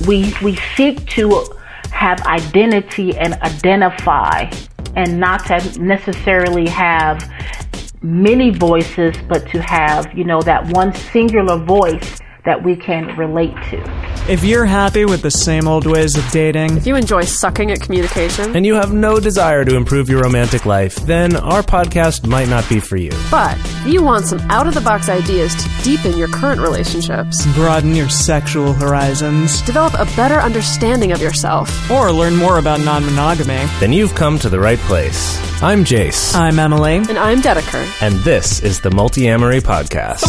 we seek to have identity and identify, and not to necessarily have many voices, but to have, that one singular voice that we can relate to. If you're happy with the same old ways of dating, if you enjoy sucking at communication, and you have no desire to improve your romantic life, then our podcast might not be for you. But if you want some out-of-the-box ideas to deepen your current relationships, broaden your sexual horizons, develop a better understanding of yourself, or learn more about non-monogamy, then you've come to the right place. I'm Jace. I'm Emily. And I'm Dedeker. And this is the Multiamory Podcast.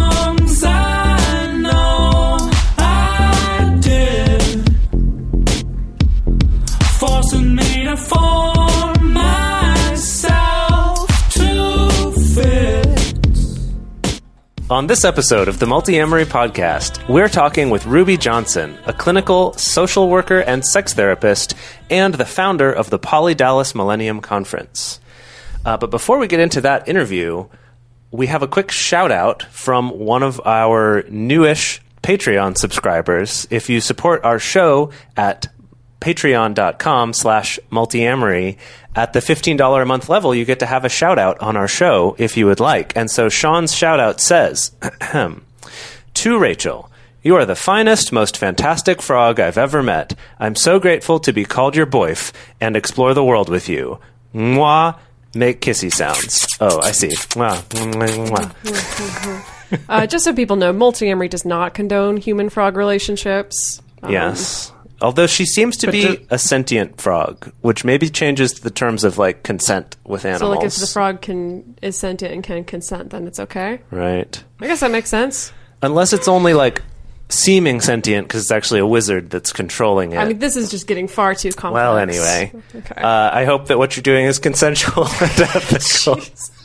On this episode of the Multiamory Podcast, we're talking with Ruby Johnson, a clinical social worker and sex therapist, and the founder of the Poly Dallas Millennium Conference. But before we get into that interview, we have a quick shout-out from one of our newish Patreon subscribers. If you support our show at patreon.com/multiamory, at the $15 a month level, you get to have a shout out on our show if you would like. And so Sean's shout out says, to Rachel, you are the finest, most fantastic frog I've ever met. I'm so grateful to be called your boyf and explore the world with you. Mwah, make kissy sounds. Oh, I see. Mwah, mwah, mwah. Just so people know, Multiamory does not condone human-frog relationships. Yes. Although she seems to be a sentient frog, which maybe changes the terms of like consent with animals. So, if the frog is sentient and can consent, then it's okay. Right. I guess that makes sense. Unless it's only like seeming sentient because it's actually a wizard that's controlling it. I mean, this is just getting far too complex. Well, anyway, okay. I hope that what you're doing is consensual and ethical.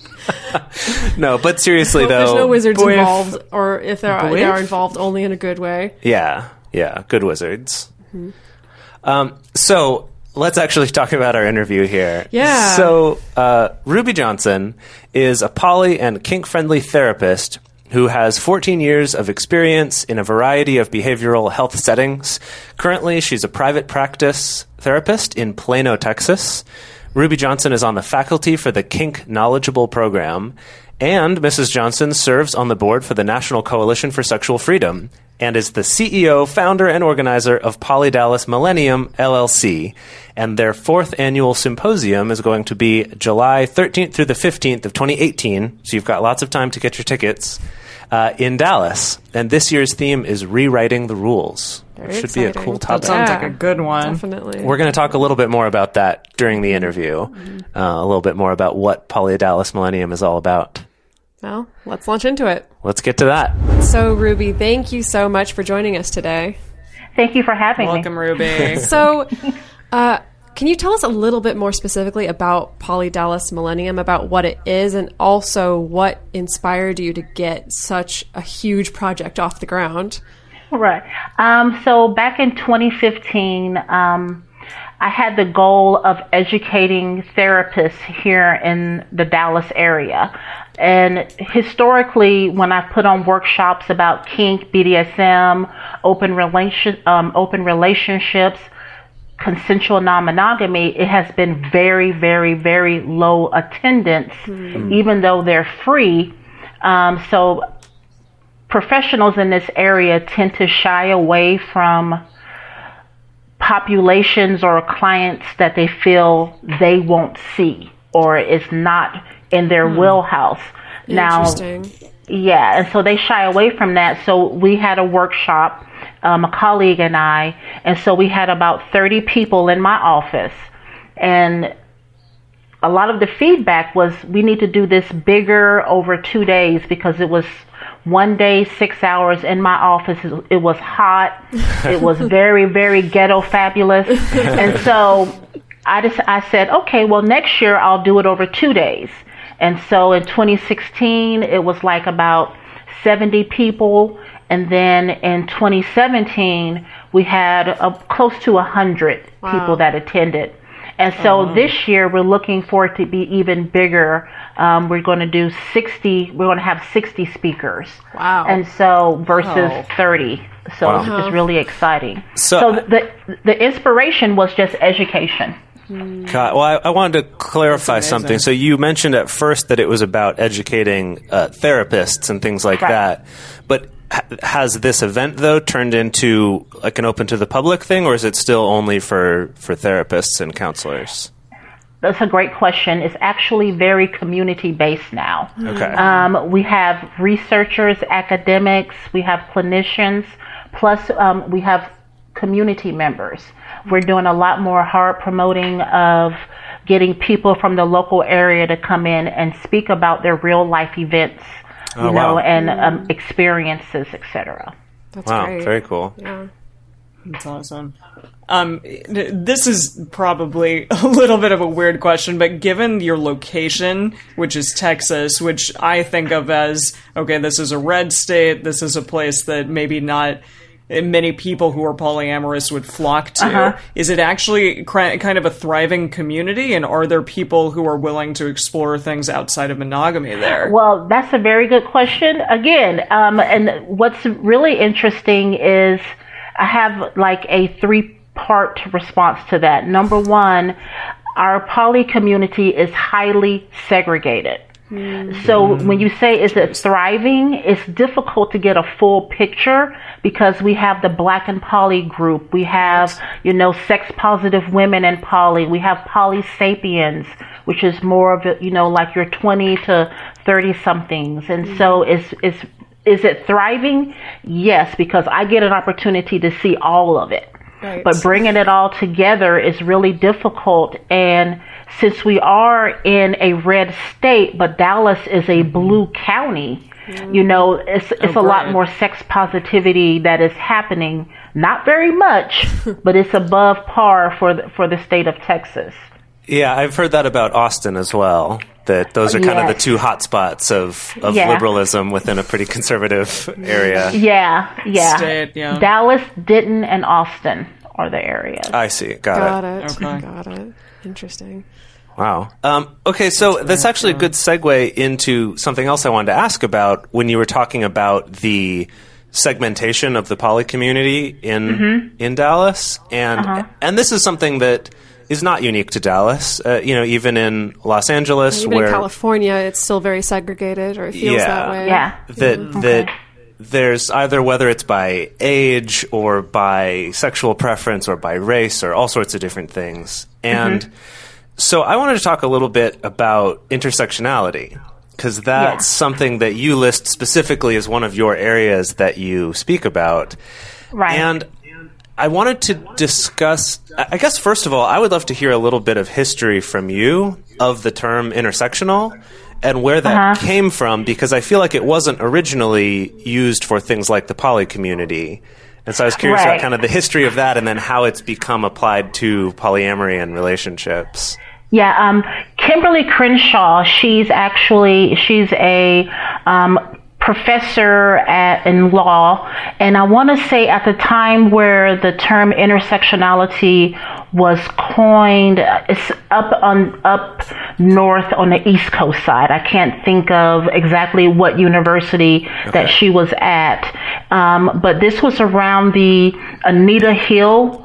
No, but seriously though, there's no wizards involved, or if they are involved, only in a good way. Yeah, good wizards. Mm-hmm. So let's actually talk about our interview here. Yeah. So Ruby Johnson is a poly and kink-friendly therapist who has 14 years of experience in a variety of behavioral health settings. Currently, she's a private practice therapist in Plano, Texas. Ruby Johnson is on the faculty for the Kink Knowledgeable program, and Mrs. Johnson serves on the board for the National Coalition for Sexual Freedom and is the CEO, founder, and organizer of Poly Dallas Millennium, LLC. And their 4th annual symposium is going to be July 13th through the 15th of 2018, so you've got lots of time to get your tickets, in Dallas. And this year's theme is Rewriting the Rules. Very which should exciting. be a cool topic. That sounds like a good one. Definitely. We're going to talk a little bit more about that during the interview, a little bit more about what Poly Dallas Millennium is all about. Well, let's launch into it. Let's get to that. So, Ruby, thank you so much for joining us today. Thank you for having me. Welcome, Ruby. So, can you tell us a little bit more specifically about Poly Dallas Millennium, about what it is, and also what inspired you to get such a huge project off the ground? Right. So back in 2015, I had the goal of educating therapists here in the Dallas area. And historically, when I put on workshops about kink, BDSM, open relationships, consensual non-monogamy, it has been very, very, very low attendance, even though they're free. So professionals in this area tend to shy away from populations or clients that they feel they won't see or is not in their wheelhouse. Interesting. Yeah, and so they shy away from that. So we had a workshop, a colleague and I, and so we had about 30 people in my office. And a lot of the feedback was we need to do this bigger over 2 days because it was 1 day, 6 hours in my office. It was hot. It was very, very ghetto fabulous. And so I said, okay, well, next year I'll do it over 2 days. And so in 2016, it was like about 70 people. And then in 2017, we had close to 100 people that attended. And so this year, we're looking for it to be even bigger. We're going to do 60, we're going to have 60 speakers. Wow. And so versus 30. So Wow. it's really exciting. So- So the inspiration was just education. Well, I wanted to clarify something. So you mentioned at first that it was about educating therapists and things like Right. that. But has this event, though, turned into like an open to the public thing, or is it still only for therapists and counselors? That's a great question. It's actually very community-based now. Okay. We have researchers, academics, we have clinicians, plus we have community members. We're doing a lot more hard promoting of getting people from the local area to come in and speak about their real life events, Oh, wow. and experiences, etc. That's Wow, great. very cool. Yeah. That's awesome. This is probably a little bit of a weird question, but given your location, which is Texas, which I think of as, okay, this is a red state, this is a place that maybe not many people who are polyamorous would flock to. Is it actually kind of a thriving community, and are there people who are willing to explore things outside of monogamy there? Well, that's a very good question. Again, and what's really interesting is I have like a 3-part response to that. Number one, our poly community is highly segregated. So when you say is it thriving, it's difficult to get a full picture because we have the Black and Poly group. We have, sex positive women in poly. We have poly sapiens, which is more of it, like your 20 to 30 somethings. And so is it thriving? Yes, because I get an opportunity to see all of it. Right. But bringing it all together is really difficult. And since we are in a red state, but Dallas is a blue county, it's a lot great. more sex positivity that is happening. Not very much, but it's above par for the state of Texas. Yeah, I've heard that about Austin as well. That those are kind of the Yes. two hotspots of Yeah. liberalism within a pretty conservative area. Yeah. State, yeah. Dallas, Denton, and Austin are the areas. I see. Got Got it. it. Okay. Got it. Interesting. Wow. Okay, so that's actually a good segue into something else I wanted to ask about when you were talking about the segmentation of the poly community in Dallas, and this is something that is not unique to Dallas. Even in Los Angeles, Even where in California, it's still very segregated, or it feels that way. Yeah. that there's either, whether it's by age or by sexual preference or by race or all sorts of different things. And so I wanted to talk a little bit about intersectionality, because that's something that you list specifically as one of your areas that you speak about. Right. And I wanted to discuss, I guess, first of all, I would love to hear a little bit of history from you of the term intersectional and where that came from, because I feel like it wasn't originally used for things like the poly community. And so I was curious about kind of the history of that and then how it's become applied to polyamory and relationships. Yeah, Kimberly Crenshaw, she's a professor in law, and I want to say at the time where the term intersectionality was coined, it's up north on the East Coast side. I can't think of exactly what university that she was at, but this was around the Anita Hill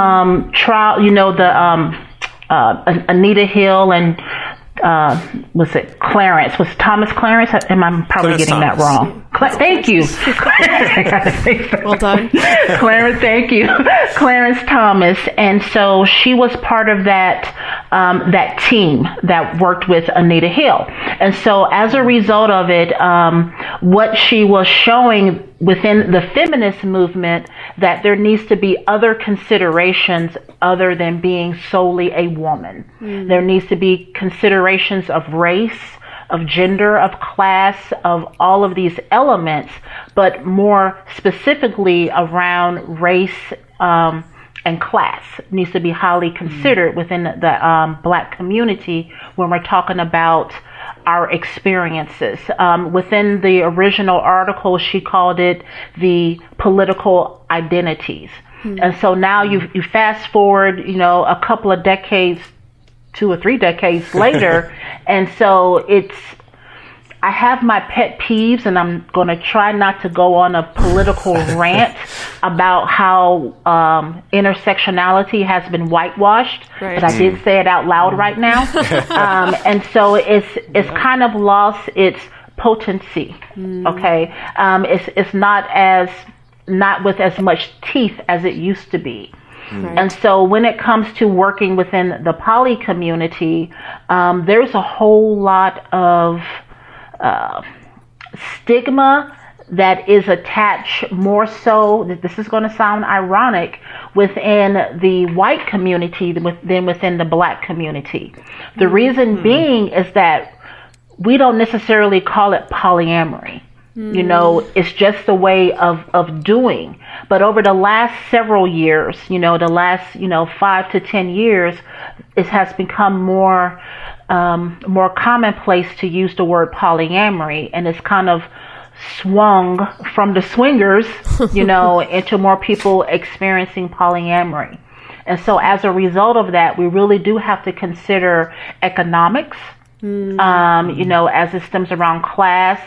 trial. Anita Hill and was it Clarence? Was Thomas Clarence? Am I probably Clarence getting Thomas. that wrong? Thank you. Well done. Clarence, thank you. Clarence Thomas. And so she was part of that team that worked with Anita Hill. And so as a result of it, what she was showing within the feminist movement, that there needs to be other considerations other than being solely a woman. There needs to be considerations of race, of gender, of class, of all of these elements, but more specifically around race and class needs to be highly considered within the Black community when we're talking about our experiences. Within the original article, she called it the political identities. And so now you fast forward, a couple of decades, 2 or 3 decades later, and so I have my pet peeves, and I'm going to try not to go on a political rant about how intersectionality has been whitewashed, Right. but I did say it out loud right now. And so it's kind of lost its potency. Okay, it's not with as much teeth as it used to be. Right. And so when it comes to working within the poly community, there's a whole lot of stigma that is attached more so, this is going to sound ironic, within the white community than within the black community. The reason being is that we don't necessarily call it polyamory. You know, it's just a way of doing. But over the last several years, the last, 5 to 10 years, it has become more commonplace to use the word polyamory, and it's kind of swung from the swingers, into more people experiencing polyamory. And so as a result of that, we really do have to consider economics, as it stems around class,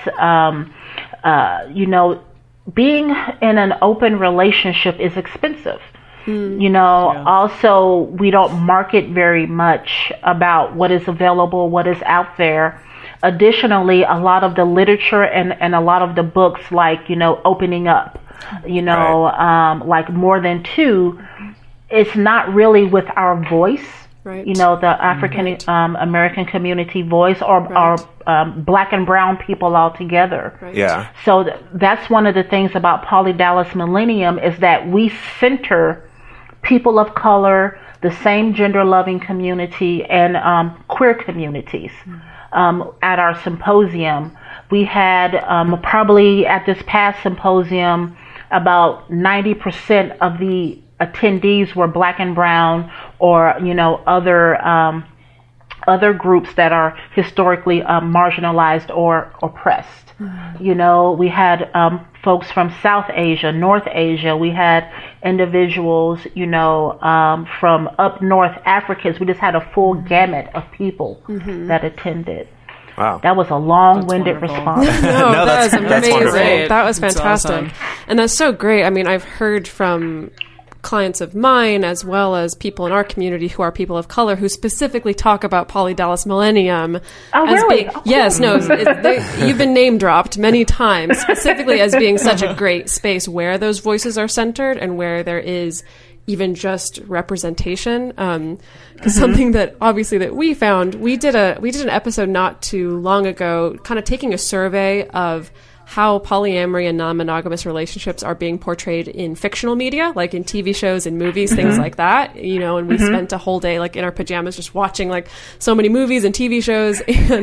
being in an open relationship is expensive. Also, we don't market very much about what is available, what is out there. Additionally, a lot of the literature and a lot of the books, like, opening up, like More Than Two, it's not really with our voice. Right. The African American community voice, or black and brown people altogether. Right. Yeah. So that's one of the things about Poly Dallas Millennium, is that we center people of color, the same gender-loving community, and queer communities. At our symposium, we had probably at this past symposium, about 90% of the attendees were black and brown, or other groups that are historically marginalized or oppressed. We had folks from South Asia, North Asia. We had individuals, from up north, Africans. We just had a full gamut of people that attended. Wow. That was a long-winded That's response. No, that's amazing. wonderful. That was That's fantastic. awesome. And that's so great. I mean, I've heard from clients of mine, as well as people in our community who are people of color, who specifically talk about Poly Dallas Millennium. Oh, as really? being, yes, no, you've been name dropped many times, specifically as being such a great space where those voices are centered and where there is even just representation. Because something that obviously that we found, we did an episode not too long ago, kind of taking a survey of how polyamory and non-monogamous relationships are being portrayed in fictional media, like in TV shows and movies, things like that, and we spent a whole day like in our pajamas just watching like so many movies and TV shows,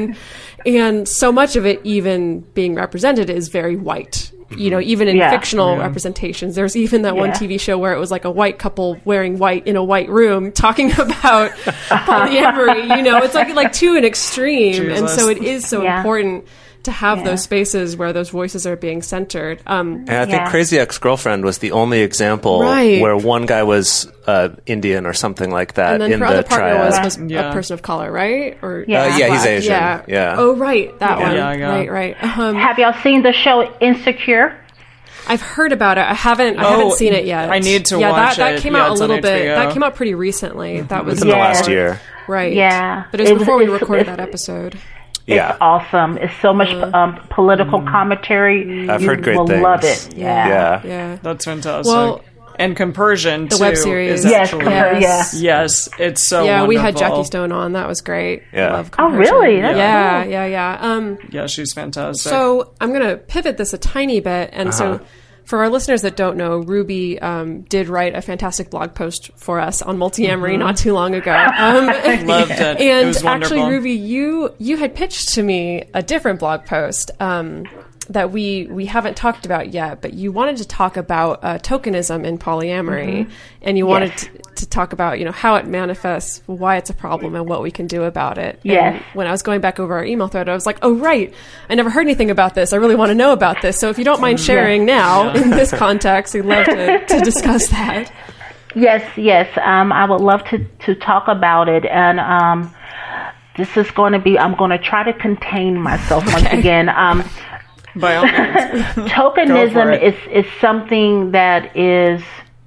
and so much of it even being represented is very white. Even in fictional representations, there's even that one TV show where it was like a white couple wearing white in a white room talking about polyamory. It's like to an extreme. Jesus. And so it is so important to have those spaces where those voices are being centered. And I think Crazy Ex-Girlfriend was the only example Right. where one guy was Indian or something like that And then in her the other partner triad. was a person of color, right? Or Yeah. Yeah, he's Black. Asian. Yeah. Oh, right, that one. Yeah. Right. Have y'all seen the show Insecure? I've heard about it. I haven't seen it yet. I need to watch watch that it. came Yeah, out a it's on little bit. HBO. That came out pretty recently. That was Within the last year. Right. Yeah. But it was before we It's- recorded it's- that episode. Yeah. It's awesome. It's so much political commentary. I've You heard great will things. love it. Yeah. Yeah. That's fantastic. Well, and Compersion, the too, web series. is Yes, actually... Yes. Yes, it's so Yeah, wonderful. we had Jackie Stone on. That was great. Yeah. I love Oh, Compersion. really? That's Yeah. Yeah, she's fantastic. So I'm going to pivot this a tiny bit. And so for our listeners that don't know, Ruby did write a fantastic blog post for us on multi-amory not too long ago. Loved it. And It was actually, wonderful. Ruby, you had pitched to me a different blog post that we haven't talked about yet, but you wanted to talk about tokenism in polyamory, and you wanted to talk about how it manifests, why it's a problem, and what we can do about it. Yes. And when I was going back over our email thread, I was like, oh right, I never heard anything about this. I really want to know about this. So if you don't mind sharing now in this context, we'd love to discuss that. Yes. I would love to talk about it. And this is going to be, I'm going to try to contain myself once again. By all means. Tokenism is something that is,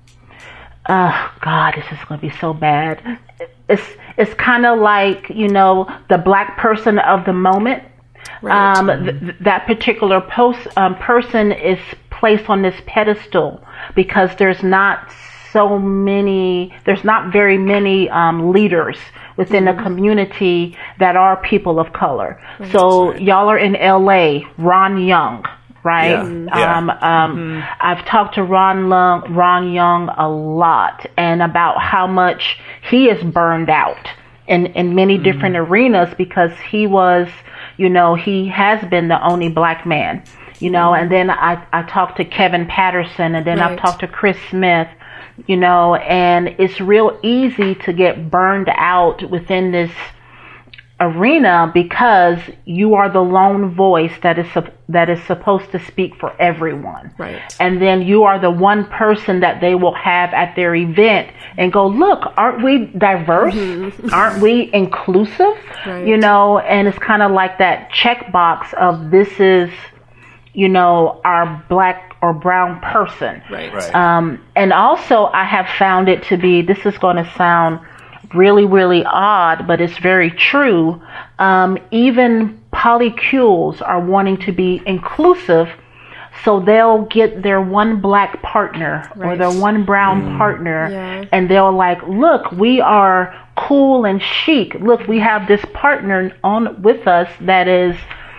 God, this is going to be so bad. It's kind of like, the black person of the moment. Right. That particular person is placed on this pedestal because there's not very many leaders within the community that are people of color. Right. So y'all are in LA, Ron Young, right? Yeah. I've talked to Ron Young a lot, and about how much he is burned out in many different arenas, because he was, he has been the only black man, and then I talked to Kevin Patterson, and then I've talked to Chris Smith, and it's real easy to get burned out within this arena because you are the lone voice that is supposed to speak for everyone. Right. And then you are the one person that they will have at their event and go, look, aren't we diverse? Aren't we inclusive? Right. And it's kind of like that checkbox of this is, our black or brown person. Right. And also I have found it to be, this is going to sound really, really odd, but it's very true. Even polycules are wanting to be inclusive, so they'll get their one black partner or their one brown partner, and they'll like, look, we are cool and chic. Look, we have this partner on with us that is,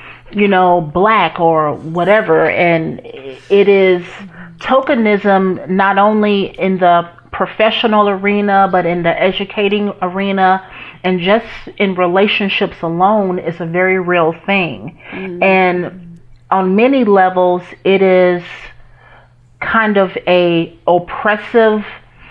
black or whatever. And it is tokenism, not only in the professional arena, but in the educating arena, and just in relationships alone, is a very real thing. And on many levels, it is kind of a oppressive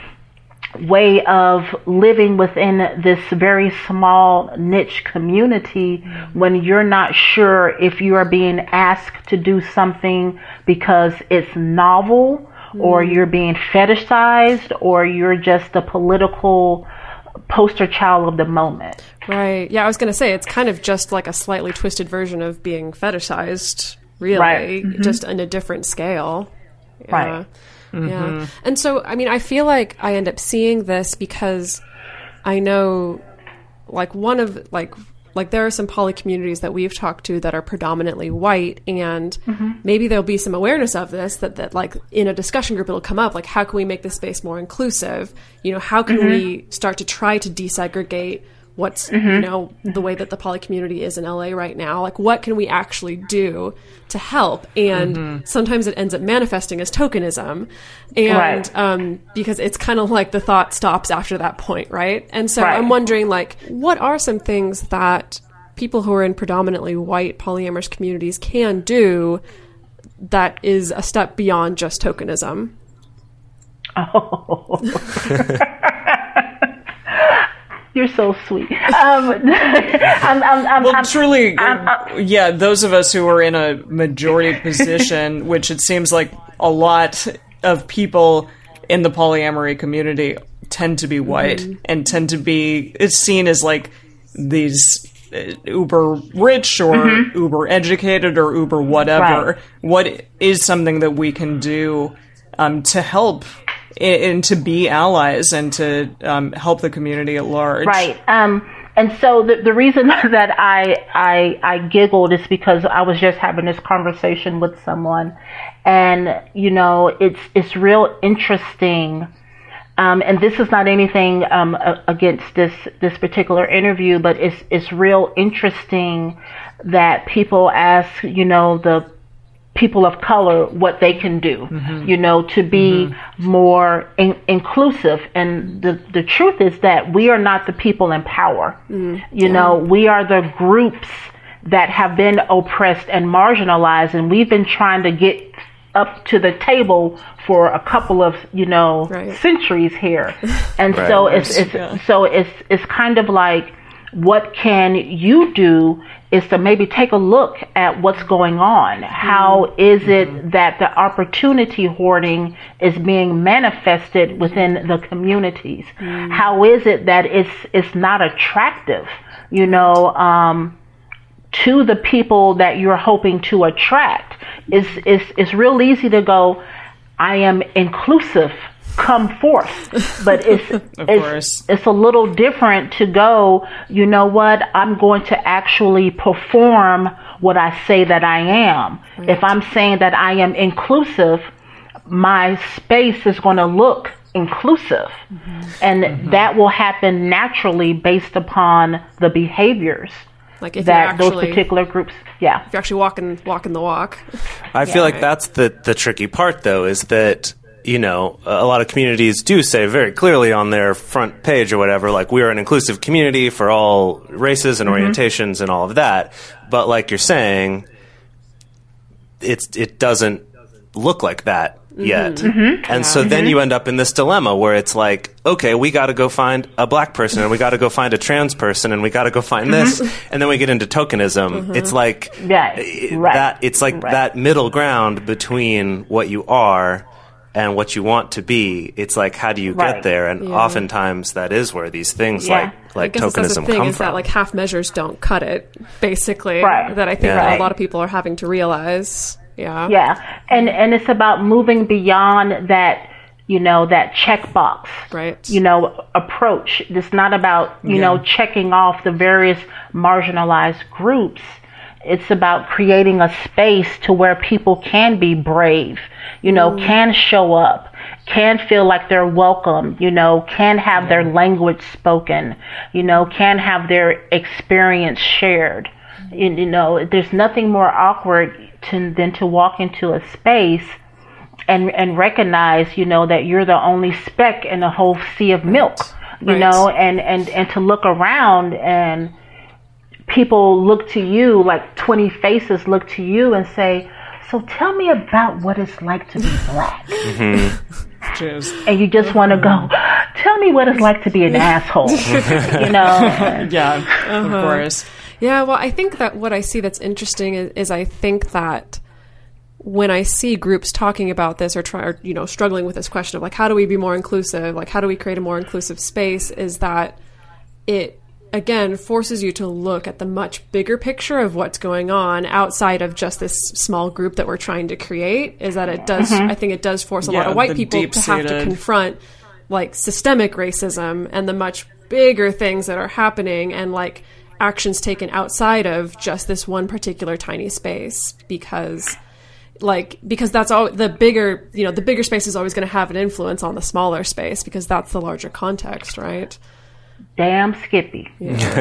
way of living within this very small niche community when you're not sure if you are being asked to do something because it's novel, or you're being fetishized, or you're just a political poster child of the moment. Right. Yeah, I was going to say, it's kind of just like a slightly twisted version of being fetishized, really, right. Just in a different scale. Yeah. Right. Yeah. And so, I mean, I feel like I end up seeing this because I know, like, there are some poly communities that we've talked to that are predominantly white, and maybe there'll be some awareness of this, that like in a discussion group it'll come up, like, how can we make this space more inclusive? How can we start to try to desegregate what's, the way that the poly community is in LA right now? Like, what can we actually do to help? And sometimes it ends up manifesting as tokenism. And because it's kind of like the thought stops after that point, right? And so I'm wondering, like, what are some things that people who are in predominantly white polyamorous communities can do that is a step beyond just tokenism? Oh. You're so sweet. Truly, those of us who are in a majority position, which it seems like a lot of people in the polyamory community tend to be white and tend to be, it's seen as like these uber rich or uber educated or uber whatever. Right. What is something that we can do to help and to be allies and to help the community at large? Right. And so the reason that I giggled is because I was just having this conversation with someone, and it's real interesting. And this is not anything against this particular interview, but it's real interesting that people ask, the people of color what they can do, to be more inclusive. And the truth is that we are not the people in power. We are the groups that have been oppressed and marginalized, and we've been trying to get up to the table for a couple of centuries here. And so it's kind of like what can you do is to maybe take a look at what's going on. How is it that the opportunity hoarding is being manifested within the communities? How is it that it's not attractive, you know, to the people that you're hoping to attract? It's real easy to go, I am inclusive, come forth. But it's a little different to go, you know what, I'm going to actually perform what I say that I am. Right. If I'm saying that I am inclusive, my space is going to look inclusive. And that will happen naturally based upon the behaviors. Like if that those particular groups, if you're actually walking the walk. I feel like that's the tricky part, though, is that, you know, a lot of communities do say very clearly on their front page or whatever, like, we are an inclusive community for all races and orientations and all of that. But like you're saying, it doesn't look like that yet. And so then you end up in this dilemma where it's like, okay, we got to go find a black person, and we got to go find a trans person, and we got to go find this, and then we get into tokenism. It's like that middle ground between what you are and what you want to be. It's like, how do you get there? And oftentimes that is where these things like tokenism come from. That like half measures don't cut it, basically. That I think that a lot of people are having to realize. Yeah. And it's about moving beyond that, you know, that checkbox, you know, approach. It's not about, you know, checking off the various marginalized groups. It's about creating a space to where people can be brave, you know, can show up, can feel like they're welcome, you know, can have their language spoken, you know, can have their experience shared. You know, there's nothing more awkward than to walk into a space and recognize, you know, that you're the only speck in a whole sea of milk, you know, and to look around and people look to you, like 20 faces look to you and say, so tell me about what it's like to be black. And you just want to go, tell me what it's like to be an asshole, you know? Of course. Yeah, well, I think that what I see that's interesting is I think that when I see groups talking about this or you know, struggling with this question of like, how do we be more inclusive? Like, how do we create a more inclusive space? Is that it, again, forces you to look at the much bigger picture of what's going on outside of just this small group that we're trying to create. Is that it does, I think it does force a lot of white people to have to confront like systemic racism and the much bigger things that are happening and like actions taken outside of just this one particular tiny space, because that's all the bigger, you know, the bigger space is always going to have an influence on the smaller space because that's the larger context, right? Damn Skippy.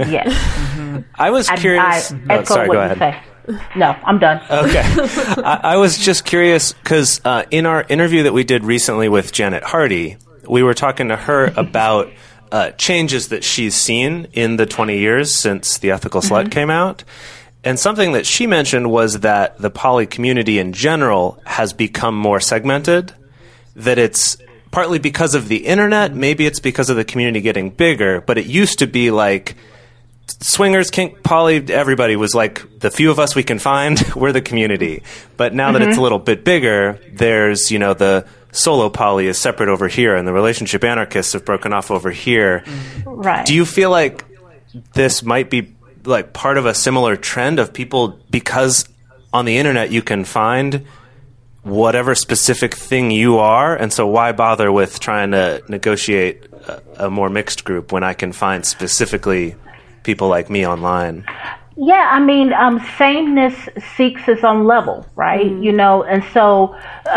Yes. I was curious. Sorry, go ahead. No, I'm done. Okay. I was just curious because in our interview that we did recently with Janet Hardy, we were talking to her about changes that she's seen in the 20 years since The Ethical Slut came out. And something that she mentioned was that the poly community in general has become more segmented, that it's partly because of the internet, maybe it's because of the community getting bigger, but it used to be like swingers, kink, poly, everybody was like, the few of us we can find, we're the community. But now that it's a little bit bigger, there's, you know, the solo poly is separate over here, and the relationship anarchists have broken off over here. Right. Do you feel like this might be like part of a similar trend of people, because on the internet you can find whatever specific thing you are, and so why bother with trying to negotiate a more mixed group when I can find specifically people like me online? Yeah, I mean, sameness seeks its own level, right? You know, and so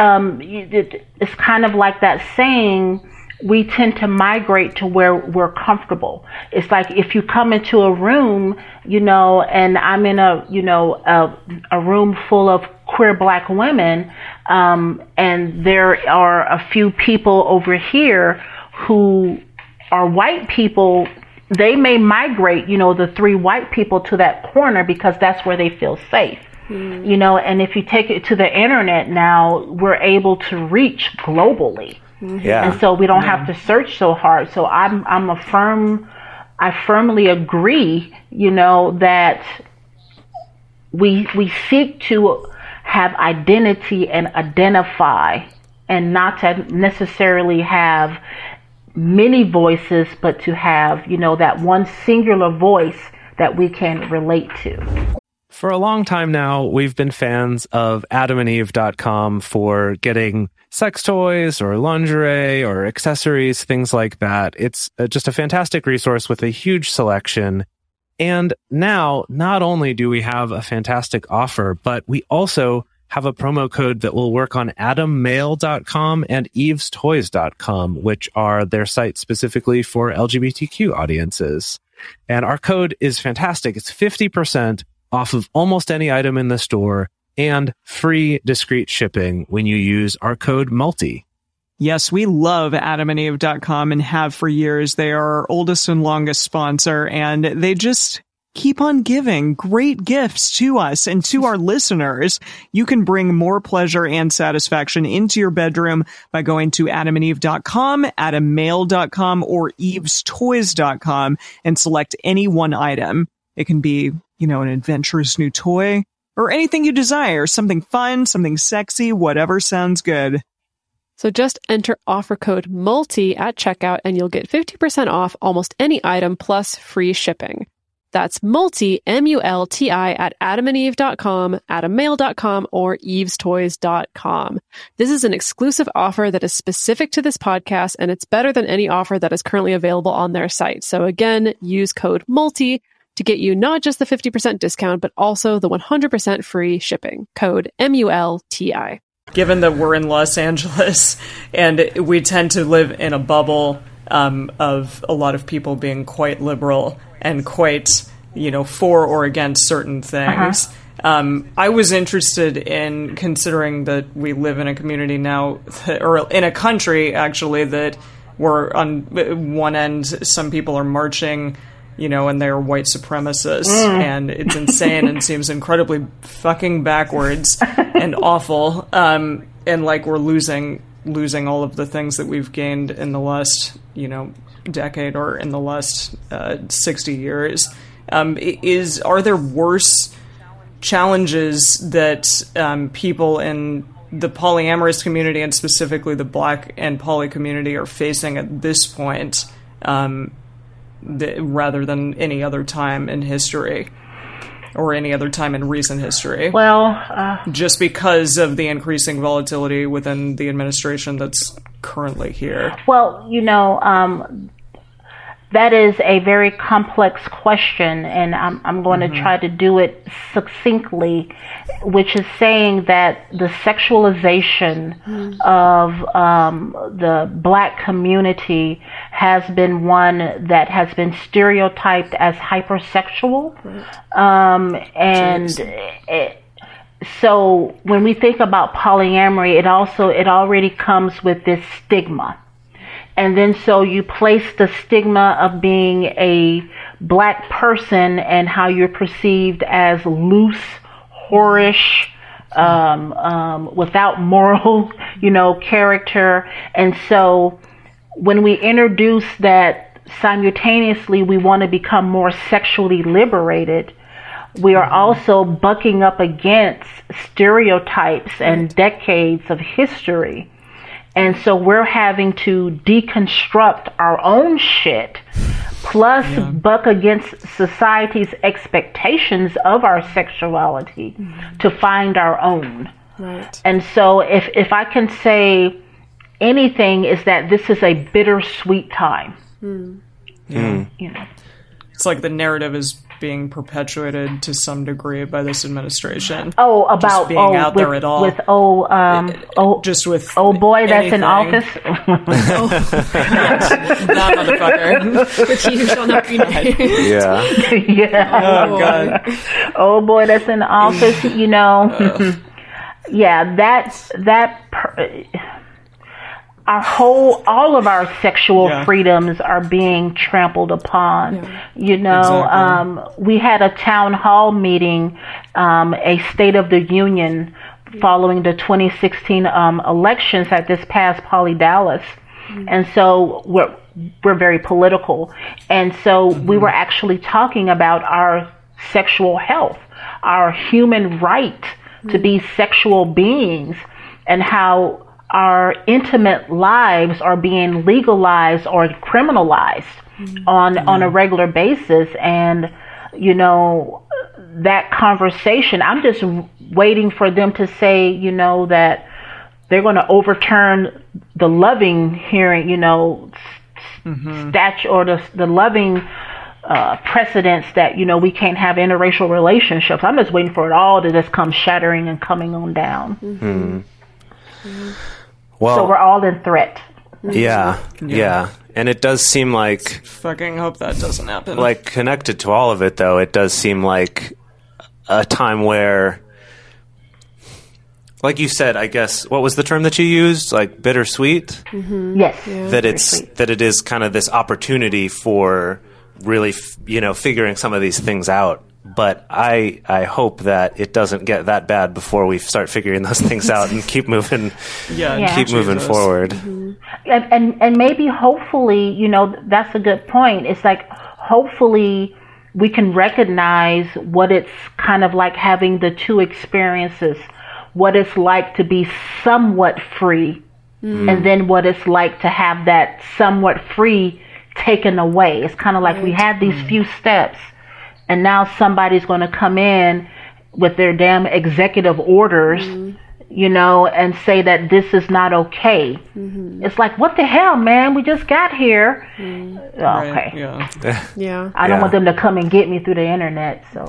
it's kind of like that saying, we tend to migrate to where we're comfortable. It's like if you come into a room, you know, and I'm in a room full of queer black women, and there are a few people over here who are white people. They may migrate, you know, the 3 white people to that corner because that's where they feel safe. You know, and if you take it to the internet now, we're able to reach globally. And so we don't have to search so hard. So I'm a firm I firmly agree, that we seek to have identity and identify, and not to necessarily have many voices, but to have, that one singular voice that we can relate to. For a long time now, we've been fans of AdamandEve.com for getting sex toys or lingerie or accessories, things like that. It's just a fantastic resource with a huge selection. And now, not only do we have a fantastic offer, but we also have a promo code that will work on AdamMail.com and EvesToys.com, which are their sites specifically for LGBTQ audiences. And our code is fantastic. It's 50% off of almost any item in the store and free discreet shipping when you use our code MULTI. Yes, we love AdamandEve.com and have for years. They are our oldest and longest sponsor, and they just keep on giving great gifts to us and to our listeners. You can bring more pleasure and satisfaction into your bedroom by going to AdamandEve.com, AdamMail.com, or EvesToys.com and select any one item. It can be, an adventurous new toy or anything you desire, something fun, something sexy, whatever sounds good. So just enter offer code MULTI at checkout and you'll get 50% off almost any item plus free shipping. That's MULTI, M-U-L-T-I, at AdamandEve.com, AdamMail.com, or EvesToys.com. This is an exclusive offer that is specific to this podcast, and it's better than any offer that is currently available on their site. So again, use code MULTI to get you not just the 50% discount, but also the 100% free shipping. Code MULTI. Given that we're in Los Angeles and we tend to live in a bubble of a lot of people being quite liberal and quite, for or against certain things. I was interested in considering that we live in a community now, or in a country, actually, that where on one end, some people are marching, and they're white supremacists, and it's insane and seems incredibly fucking backwards and awful. And like we're losing all of the things that we've gained in the last, decade or in the last 60 years. Are there worse challenges that people in the polyamorous community and specifically the Black and poly community are facing at this point, rather than any other time in history or any other time in recent history? Well, just because of the increasing volatility within the administration that's currently here. Well, that is a very complex question, and I'm going to try to do it succinctly, which is saying that the sexualization of the Black community has been one that has been stereotyped as hypersexual, so when we think about polyamory, it already comes with this stigma. And then so you place the stigma of being a Black person and how you're perceived as loose, whorish, without moral, character. And so when we introduce that simultaneously we want to become more sexually liberated, we are also bucking up against stereotypes and decades of history. And so we're having to deconstruct our own shit, plus buck against society's expectations of our sexuality to find our own. Right. And so if I can say anything, is that this is a bittersweet time. It's like the narrative is being perpetuated to some degree by this administration. Oh, about just being out there at all. Just with old boy that's in office. That motherfucker. Which you shall not be named. Yeah. Yeah. Oh God. Old boy that's in office. Yeah. All of our sexual freedoms are being trampled upon. Exactly. We had a town hall meeting, a State of the Union following the 2016 elections at this past Poly Dallas. And so we're very political. And so we were actually talking about our sexual health, our human right to be sexual beings, and how our intimate lives are being legalized or criminalized on a regular basis. And, you know, that conversation, I'm just waiting for them to say, you know, that they're going to overturn the loving hearing, you know, statute, or the loving precedents that, you know, we can't have interracial relationships. I'm just waiting for it all to just come shattering and coming on down. Well, so we're all in threat. Yeah. And it does seem like... Fucking hope that doesn't happen. Like, connected to all of it, though, it does seem like a time where... Like you said, I guess, what was the term that you used? Like bittersweet? Yes. Yeah. That it is kind of this opportunity for really, you know, figuring some of these things out. But I hope that it doesn't get that bad before we start figuring those things out and keep moving, moving forward. And maybe, hopefully, you know, that's a good point. It's like, hopefully we can recognize what it's kind of like having the two experiences, what it's like to be somewhat free, and then what it's like to have that somewhat free taken away. It's kind of like we had these few steps, and now somebody's going to come in with their damn executive orders, you know, and say that this is not okay. It's like, what the hell, man? We just got here. Okay. Yeah. I don't want them to come and get me through the internet. So.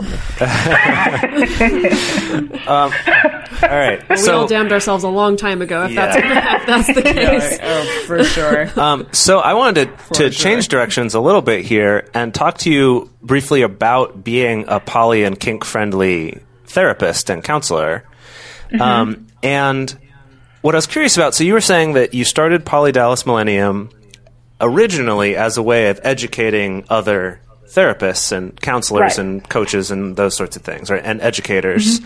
All right. We all damned ourselves a long time ago, if that's the case. For sure. So I wanted to change directions a little bit here and talk to you briefly about being a poly and kink-friendly therapist and counselor. And what I was curious about, so you were saying that you started Poly Dallas Millennium originally as a way of educating other therapists and counselors and coaches and those sorts of things, right? And educators.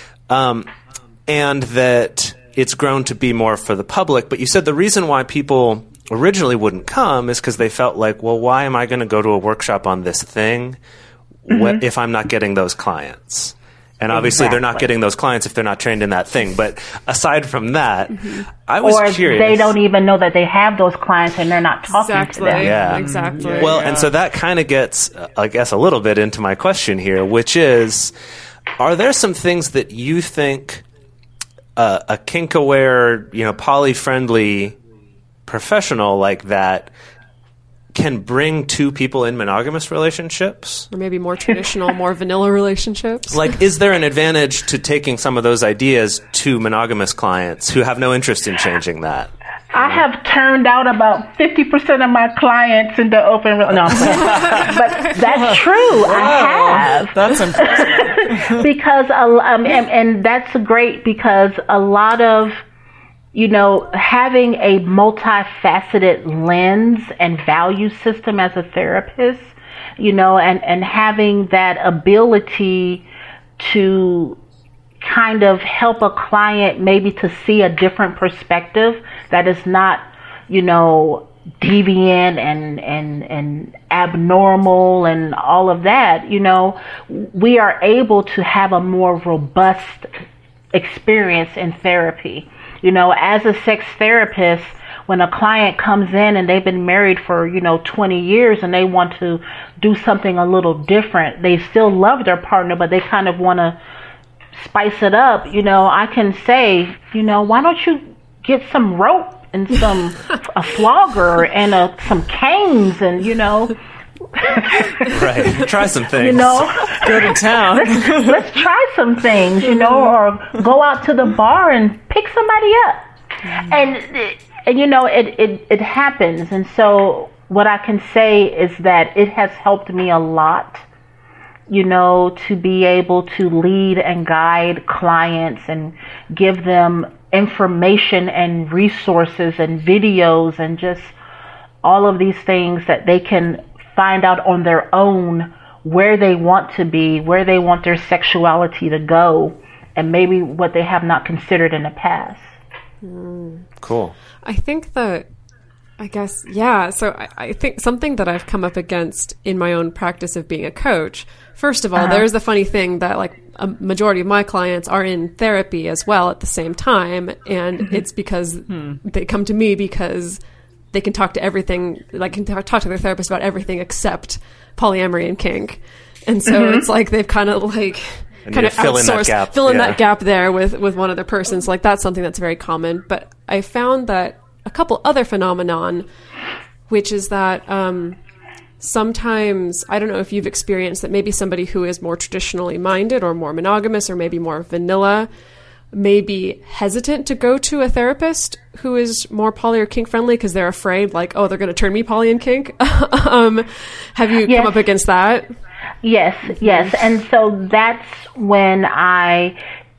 And that it's grown to be more for the public. But you said the reason why people originally wouldn't come is because they felt like, well, why am I going to go to a workshop on this thing if I'm not getting those clients? And obviously they're not getting those clients if they're not trained in that thing. But aside from that, I was curious. Or they don't even know that they have those clients and they're not talking to them. Yeah. Exactly. Well, and so that kind of gets, I guess, a little bit into my question here, which is, are there some things that you think a kink-aware, you know, poly-friendly professional like that can bring to people in monogamous relationships? Or maybe more traditional, more vanilla relationships? Like, is there an advantage to taking some of those ideas to monogamous clients who have no interest in changing that? I have turned out about 50% of my clients into open... No, but that's true. I have. That's impressive. Because, and that's great, because a lot of, you know, having a multifaceted lens and value system as a therapist, you know, and having that ability to kind of help a client maybe to see a different perspective that is not, you know, deviant and abnormal and all of that, you know, we are able to have a more robust experience in therapy. You know, as a sex therapist, when a client comes in and they've been married for, you know, 20 years and they want to do something a little different, they still love their partner, but they kind of want to spice it up, you know, I can say, you know, why don't you get some rope and a flogger and some canes and, you know. Right. Try some things. You know. Go to town. Let's try some things, you know, or go out to the bar and pick somebody up. And you know, it happens. And so what I can say is that it has helped me a lot, you know, to be able to lead and guide clients and give them information and resources and videos and just all of these things that they can find out on their own where they want to be, where they want their sexuality to go, and maybe what they have not considered in the past. Cool. I think that I guess, yeah. So I think something that I've come up against in my own practice of being a coach, first of all, there's the funny thing that like a majority of my clients are in therapy as well at the same time. And it's because they come to me because they can talk to everything, like can talk to their therapist about everything except polyamory and kink. And so it's like they've kind of like outsourced, fill in that gap there with one other person. So like that's something that's very common. But I found that a couple other phenomenon, which is that sometimes, I don't know if you've experienced that maybe somebody who is more traditionally minded or more monogamous or maybe more vanilla may be hesitant to go to a therapist who is more poly or kink friendly because they're afraid like, oh, they're going to turn me poly and kink. Have you come up against that? Yes. And so that's when I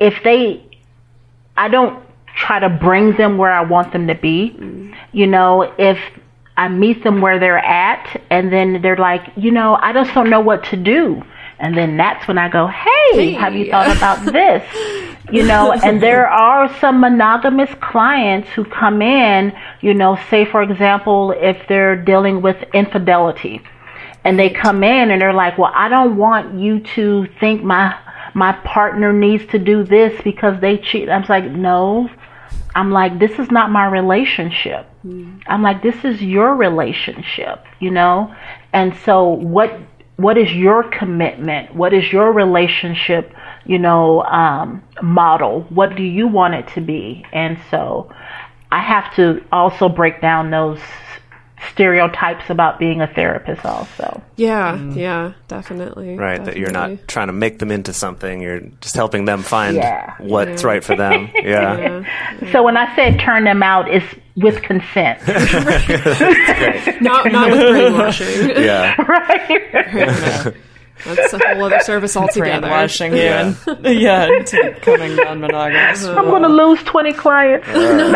don't try to bring them where I want them to be. You know, if I meet them where they're at and then they're like, you know, I just don't know what to do. And then that's when I go, hey, have you thought about this? You know, and there are some monogamous clients who come in, you know, say, for example, if they're dealing with infidelity and they come in and they're like, well, I don't want you to think my partner needs to do this because they cheat. I'm like, no. I'm like, this is not my relationship. I'm like, this is your relationship, you know? And so what is your commitment? What is your relationship, you know, model? What do you want it to be? And so I have to also break down those stereotypes about being a therapist also. Yeah, definitely. Right, definitely. that you're not trying to make them into something, you're just helping them find what's right for them. Yeah. So when I said turn them out, it's with consent. not with brainwashing. Yeah. Right. That's a whole other service altogether. Brainwashing you into becoming non-monogamous. I'm going to lose 20 clients.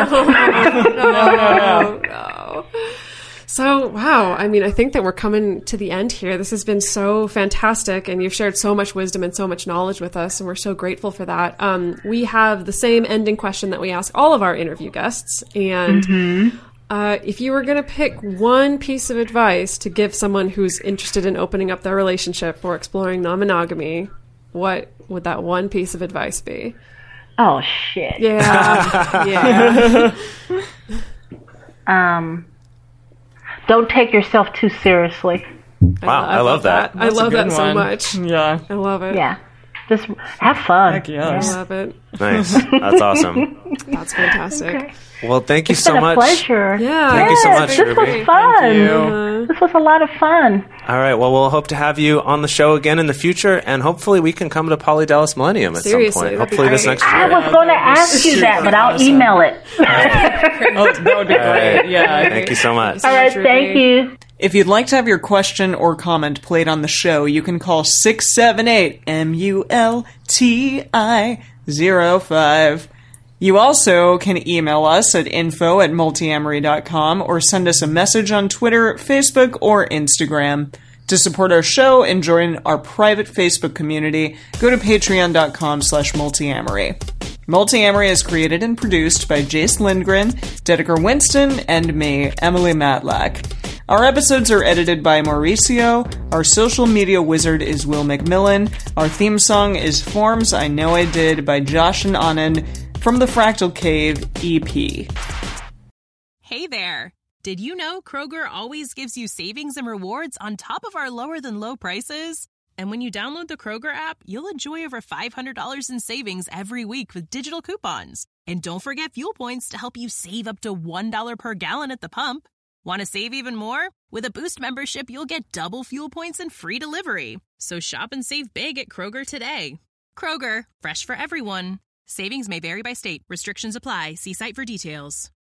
No. So, wow. I mean, I think that we're coming to the end here. This has been so fantastic, and you've shared so much wisdom and so much knowledge with us, and we're so grateful for that. We have the same ending question that we ask all of our interview guests, and if you were going to pick one piece of advice to give someone who's interested in opening up their relationship or exploring non-monogamy, what would that one piece of advice be? Oh, shit. Yeah. Don't take yourself too seriously. Wow, I love that. I love that so much. Yeah. I love it. Yeah. Just have fun. Heck yes. I love it. Nice. That's awesome. That's fantastic. Okay. Well, thank you It's so been a much. pleasure. Yeah. Thank you so much, This Ruby. was fun. Thank you. This was a lot of fun. All right. Well, we'll hope to have you on the show again in the future, and hopefully we can come to Poly Dallas Millennium at Seriously, some point. that'd be Hopefully this great. next I year. was going to ask you that, but I'll email it. Oh, that would be great. Yeah. Thank you so much. All right. Thank you. If you'd like to have your question or comment played on the show, you can call 678-MULTI-05. You also can email us at info@multiamory.com or send us a message on Twitter, Facebook, or Instagram. To support our show and join our private Facebook community, go to patreon.com/multiamory. Multiamory is created and produced by Jace Lindgren, Dedeker Winston, and me, Emily Matlack. Our episodes are edited by Mauricio. Our social media wizard is Will McMillan. Our theme song is Forms I Know I Did by Josh and Anand from the Fractal Cave EP. Hey there! Did you know Kroger always gives you savings and rewards on top of our lower than low prices? And when you download the Kroger app, you'll enjoy over $500 in savings every week with digital coupons. And don't forget fuel points to help you save up to $1 per gallon at the pump. Want to save even more? With a Boost membership, you'll get double fuel points and free delivery. So shop and save big at Kroger today. Kroger, fresh for everyone. Savings may vary by state. Restrictions apply. See site for details.